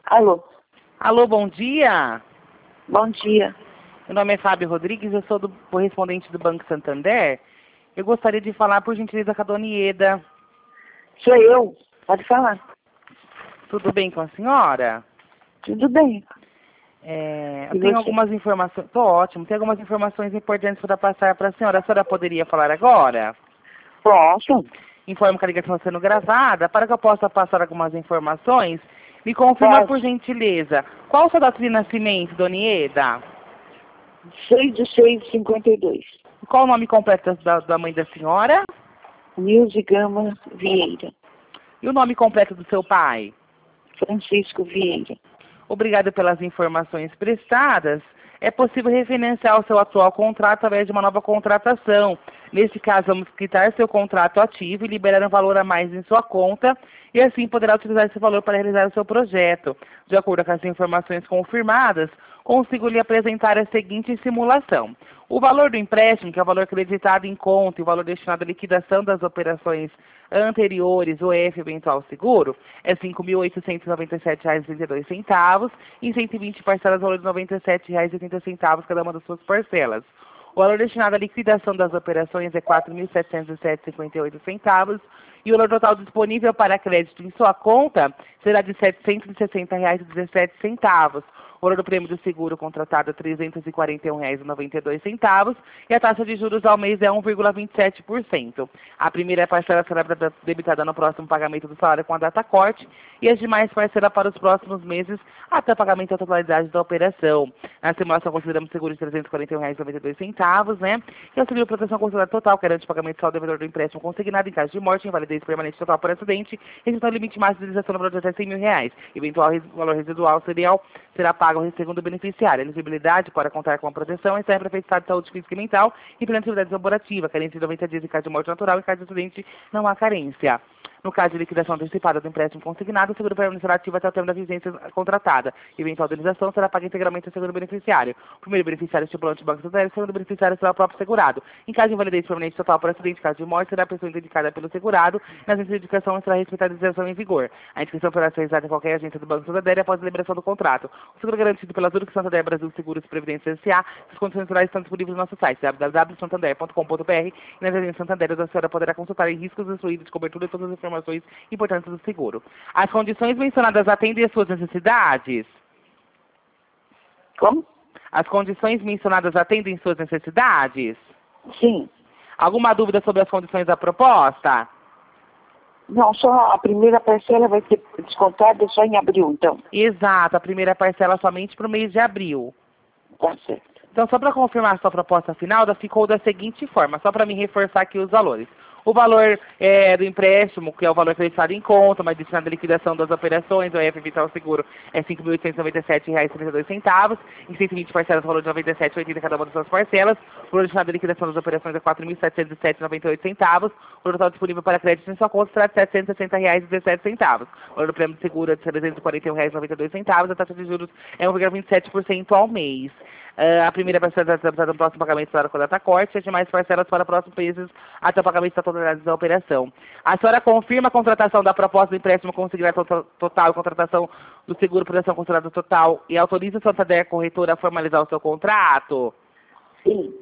Alô, Alô, bom dia. bom dia. Meu nome é Fábio Rodrigues, eu sou do correspondente do Banco Santander. Eu gostaria de falar, por gentileza, com a dona Ieda. Sou eu, pode falar. Tudo bem com a senhora? Tudo bem. Eu E tenho você? algumas informações... Tô ótimo. Tem algumas informações importantes para passar para a senhora. A senhora poderia falar agora? Posso? Informo que a ligação está sendo gravada. Para que eu possa passar algumas informações, me confirma, Posso. por gentileza, qual a sua data de nascimento, dona Ieda? 6/6/52. Qual o nome completo da mãe da senhora? Nilze Gama Vieira. E o nome completo do seu pai? Francisco Vieira. Obrigado pelas informações prestadas. É possível refinanciar o seu atual contrato através de uma nova contratação. Nesse caso, vamos quitar seu contrato ativo e liberar um valor a mais em sua conta e assim poderá utilizar esse valor para realizar o seu projeto. De acordo com as informações confirmadas, consigo lhe apresentar a seguinte simulação. O valor do empréstimo, que é o valor creditado em conta e o valor destinado à liquidação das operações anteriores, o EF eventual seguro, é R$ 5.897,32 e em 120 parcelas, valor de R$ 97,80 cada uma das suas parcelas. O valor destinado à liquidação das operações é R$ 4.707,58 e o valor total disponível para crédito em sua conta será de R$ 760,17. O valor do prêmio do seguro contratado é R$ 341,92 e a taxa de juros ao mês é 1,27%. A primeira parcela será debitada no próximo pagamento do salário com a data corte e as demais parcelas para os próximos meses até o pagamento da totalidade da operação. Na simulação consideramos seguro de R$ 341,92, né? E o seguro de proteção considerado total garante o pagamento ao devedor do empréstimo consignado em caso de morte, invalidez permanente total por acidente, ressaltando o limite máximo de indenização no valor de até R$ 100.000. Eventual valor residual será pago segundo o beneficiário. A elegibilidade para contar com a proteção é sempre para estado de saúde física e mental e pela atividade laborativa. Carência de 90 dias em caso de morte natural. Em caso de acidente, não há carência. No caso de liquidação antecipada do empréstimo consignado, o seguro permanecerá ativo até o termo da vigência contratada. Eventual indenização será paga integralmente ao segundo beneficiário. O primeiro beneficiário estipulante do Banco Santander, o segundo beneficiário será o próprio segurado. Em caso de invalidez permanente total por acidente, caso de morte, será a pessoa indicada pelo segurado. Nas indicações será respeitada a legislação em vigor. A inscrição será realizada em qualquer agência do Banco Santander após a liberação do contrato. O seguro garantido pela Zurich Santander Brasil Seguros e Previdência S.A. As condições gerais estão disponíveis no nosso site www.santander.com.br e nas agências Santander a senhora poderá consultar em riscos excluídos de cobertura e todas as informações importantes do seguro. As condições mencionadas atendem às suas necessidades? Como? As condições mencionadas atendem suas necessidades? Sim. Alguma dúvida sobre as condições da proposta? Não, só a primeira parcela vai ser descontada só em abril, então. Exato, a primeira parcela somente para o mês de abril. Tá certo. Então, só para confirmar a sua proposta final, ficou da seguinte forma, só para me reforçar aqui os valores. O valor do empréstimo, que é o valor acreditado em conta, mas destinado à liquidação das operações, o EF Vital Seguro, é R$ 5.897,32. Em 120 parcelas, o valor de R$ 97,80 cada uma das suas parcelas. O valor destinado à liquidação das operações é R$ 4.707,98. O valor total disponível para crédito em sua conta será de R$ 760,17. O valor do prêmio de seguro é de R$ 341,92. A taxa de juros é 1,27% ao mês. A primeira parcela será no próximo pagamento para a data corte e as demais parcelas para próximos meses até o pagamento da totalidade da operação. A senhora confirma a contratação da proposta do empréstimo consignado total e contratação do seguro proteção consignado total e autoriza a Santander Corretora a formalizar o seu contrato? Sim.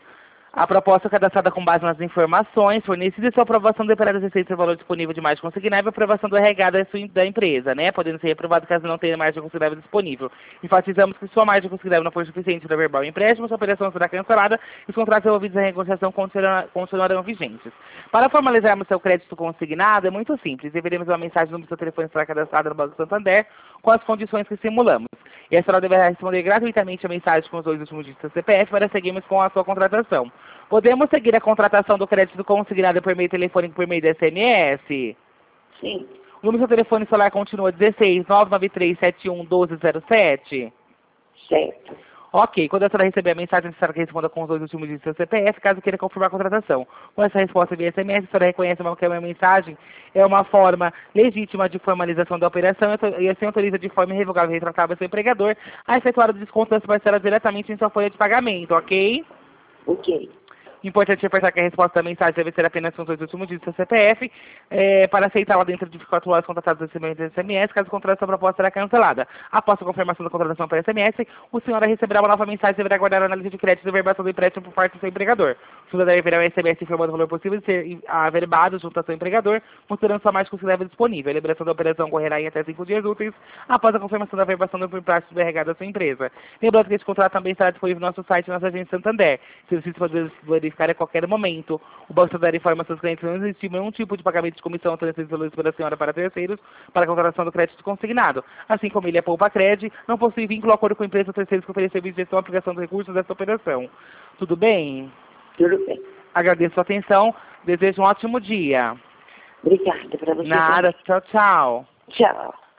A proposta é cadastrada com base nas informações fornecidas e sua aprovação dependerá das receitas do valor disponível de margem consignável e aprovação do RH da empresa, né? Podendo ser reprovado caso não tenha margem consignável disponível. Enfatizamos que se sua margem consignável não for suficiente para verbal empréstimo, sua operação será cancelada e os contratos envolvidos em renegociação continuarão vigentes. Para formalizarmos seu crédito consignado, é muito simples. Deveremos uma mensagem no seu telefone estará cadastrada no Banco Santander com as condições que simulamos. E a senhora deverá responder gratuitamente a mensagem com os 2 últimos dígitos do CPF para seguirmos com a sua contratação. Podemos seguir a contratação do crédito consignado por meio telefônico por meio de SMS? Sim. O número do seu telefone celular continua 16 993 71 1207? Certo. Ok, quando a senhora receber a mensagem, a senhora responda com os 2 últimos dígitos do seu CPF, caso queira confirmar a contratação. Com essa resposta via SMS, a senhora reconhece que a mensagem é uma forma legítima de formalização da operação e assim autoriza de forma irrevogável e retratável seu empregador a efetuar o desconto das parcelas diretamente em sua folha de pagamento, ok? Ok. Importante reforçar que a resposta da mensagem deve ser apenas com os 8 últimos dígitos do seu CPF. Para aceitá-la dentro de 24 horas, contratados recebimento de SMS, caso contrário, sua proposta será cancelada. Após a confirmação da contratação por SMS, o senhor receberá uma nova mensagem e deverá aguardar a análise de crédito e verbação do empréstimo por parte do seu empregador. O senhor deve enviar um SMS informando o valor possível de ser averbado junto ao seu empregador, mostrando sua margem considerável disponível. A liberação da operação ocorrerá em até 5 dias úteis após a confirmação da verbação do empréstimo do RH da sua empresa. Lembrando que este contrato também estará disponível no nosso site e na nossa agência Santander. Se você pode verificar a qualquer momento. O Banco Santander informa seus clientes que não existe nenhum tipo de pagamento de comissão transferido pela senhora para terceiros para a contratação do crédito consignado. Assim como ele é poupa crédito, não possui vínculo ou acordo com a empresa ou terceiros que oferecem serviço de gestão e aplicação dos recursos dessa operação. Tudo bem? Tudo bem. Agradeço a atenção. Desejo um ótimo dia. Obrigada para você. Nada. Também. Tchau, tchau. Tchau.